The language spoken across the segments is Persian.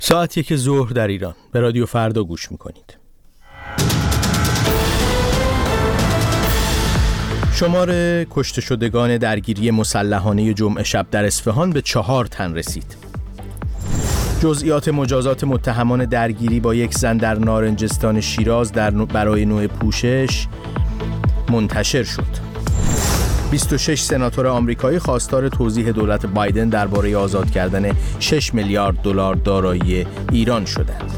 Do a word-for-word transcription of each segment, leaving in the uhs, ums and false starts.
ساعت یک ظهر در ایران. به رادیو فردا گوش میکنید. شمار کشته شدگان درگیری مسلحانه جمعه شب در اصفهان به چهار تن رسید. جزئیات مجازات متهمان درگیری با یک زن در نارنجستان شیراز در برای نوع پوشش منتشر شد. بیست و شش سناتور آمریکایی خواستار توضیح دولت بایدن درباره آزاد کردن شش میلیارد دلار دارایی ایران شدند.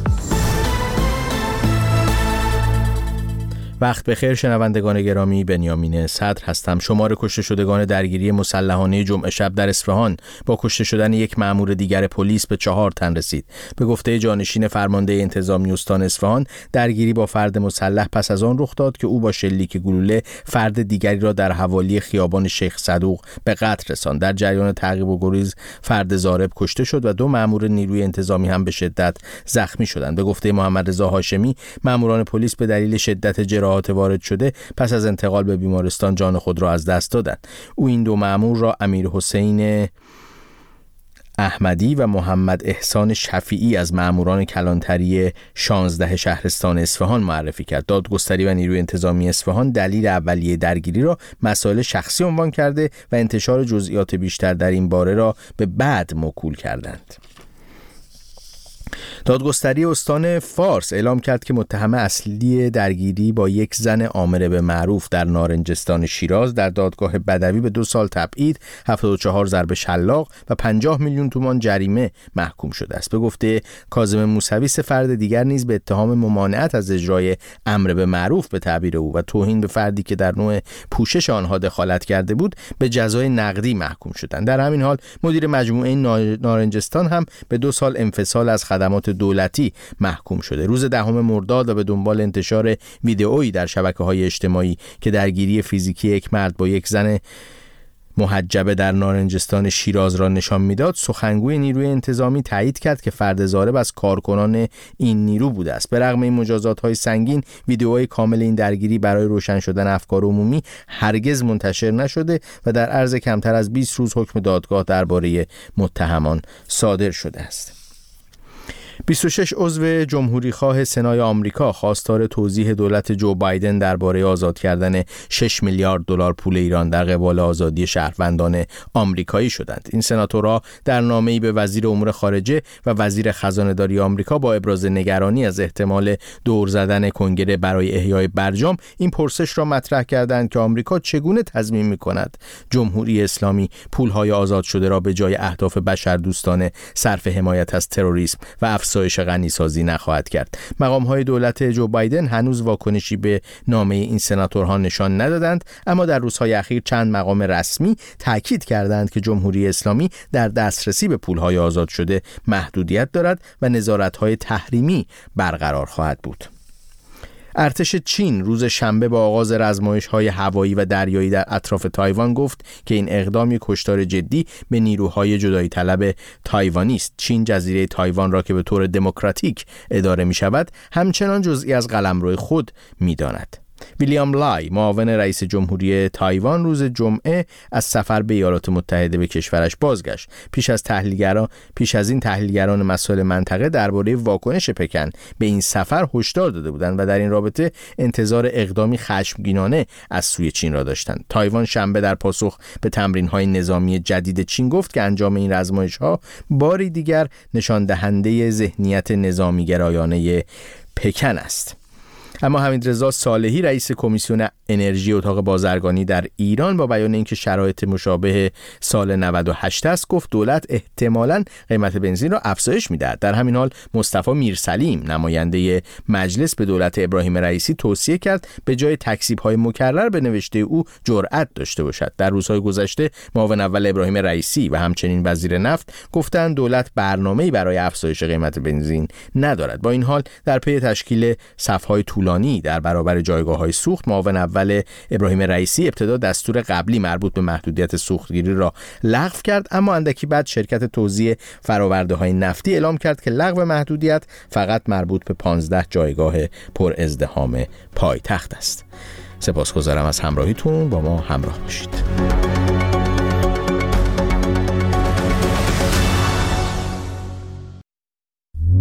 وقت بخیر شنوندگان گرامی، بنیامین صدر هستم. شمار کشته شدگان درگیری مسلحانه جمعه شب در اصفهان با کشته شدن یک مأمور دیگر پلیس به چهار تن رسید. به گفته جانشین فرمانده انتظامی استان اصفهان، درگیری با فرد مسلح پس از آن رخ داد که او با شلیک گلوله فرد دیگری را در حوالی خیابان شیخ صدوق به قتل رساند. در جریان تعقیب و گریز فرد ضارب کشته شد و دو مأمور نیروی انتظامی هم به شدت زخمی شدند. به گفته محمد رضا هاشمی، مأموران پلیس به دلیل شدت جراحت وارد شده پس از انتقال به بیمارستان جان خود را از دست دادند. او این دو مأمور را امیر حسین احمدی و محمد احسان شفیعی از مأموران کلانتری شانزده شهرستان اصفهان معرفی کرد. دادگستری و نیروی انتظامی اصفهان دلیل اولیه درگیری را مسائل شخصی عنوان کرده و انتشار جزئیات بیشتر در این باره را به بعد موکول کردند. دادگستری استان فارس اعلام کرد که متهم اصلی درگیری با یک زن عامره به معروف در نارنجستان شیراز در دادگاه بدوی به دو سال تبعید، هفتاد و چهار ضرب شلاق و پنجاه میلیون تومان جریمه محکوم شده است. به گفته کاظم موسوی، سه فرد دیگر نیز به اتهام ممانعت از اجرای امر به معروف به تعبیر او و توهین به فردی که در نوع پوشش آنها دخالت کرده بود به جزای نقدی محکوم شدند. در همین حال مدیر مجموعه نارنجستان هم به دو سال انفصال از خدمات دولتی محکوم شده. روز دهم مرداد و به دنبال انتشار ویدئویی در شبکه‌های اجتماعی که درگیری فیزیکی یک مرد با یک زن محجبه در نارنجستان شیراز را نشان میداد، سخنگوی نیروی انتظامی تایید کرد که فرد ضارب از کارکنان این نیرو بوده است. به رغم این مجازات‌های سنگین، ویدئوهای کامل این درگیری برای روشن شدن افکار عمومی هرگز منتشر نشده و در عرض کمتر از بیست روز حکم دادگاه درباره متهمان صادر شده است. بیست و شش عضو جمهوریخواه سنای آمریکا خواستار توضیح دولت جو بایدن درباره آزاد کردن شش میلیارد دلار پول ایران در قبال آزادی شهروندان آمریکایی شدند. این سناتورها در نامه‌ای به وزیر امور خارجه و وزیر خزانه‌داری آمریکا با ابراز نگرانی از احتمال دور زدن کنگره برای احیای برجام این پرسش را مطرح کردند که آمریکا چگونه تضمین می‌کند جمهوری اسلامی پول‌های آزاد شده را به جای اهداف بشردوستانه صرف حمایت از تروریسم و افزایش غنیسازی نخواهد کرد. مقام‌های دولت جو بایدن هنوز واکنشی به نامه این سناتورها نشان ندادند، اما در روزهای اخیر چند مقام رسمی تاکید کردند که جمهوری اسلامی در دسترسی به پول‌های آزاد شده محدودیت دارد و نظارت‌های تحریمی برقرار خواهد بود. ارتش چین روز شنبه با آغاز رزمایش‌های هوایی و دریایی در اطراف تایوان گفت که این اقدام یک کشتار جدی به نیروهای جدایی طلب تایوانی است. چین جزیره تایوان را که به طور دموکراتیک اداره می‌شود همچنان جزئی از قلمرو خود می‌داند. ویلیام لای، معاون رئیس جمهوری تایوان، روز جمعه از سفر به ایالات متحده به کشورش بازگشت. پیش از تحلیلگران پیش از این تحلیلگران مسائل منطقه درباره واکنش پکن به این سفر هشدار داده بودند و در این رابطه انتظار اقدامی خشمگینانه از سوی چین را داشتند. تایوان شنبه در پاسخ به تمرین‌های نظامی جدید چین گفت که انجام این رزمایش‌ها باری دیگر نشان دهنده ذهنیت نظامی گرایانه پکن است. اما حمیدرضا صالحی، رئیس کمیسیون انرژی اتاق بازرگانی در ایران، با بیان اینکه شرایط مشابه سال نود و هشت است، گفت دولت احتمالاً قیمت بنزین را افزایش می‌دهد. در همین حال مصطفی میرسلیم، نماینده مجلس، به دولت ابراهیم رئیسی توصیه کرد به جای تکذیب‌های مکرر به نوشته او جرأت داشته باشد. در روزهای گذشته معاون اول ابراهیم رئیسی و همچنین وزیر نفت گفتند دولت برنامه‌ای برای افزایش قیمت بنزین ندارد. با این حال در پی تشکیل صف‌های طولانی در برابر جایگاه‌های سوخت، معاون اول ابراهیم رئیسی ابتدا دستور قبلی مربوط به محدودیت سوختگیری را لغو کرد، اما اندکی بعد شرکت توزیع فرآورده‌های نفتی اعلام کرد که لغو محدودیت فقط مربوط به پانزده جایگاه پر ازدحام پایتخت است. سپاسگزارم از همراهیتون، با ما همراه باشید.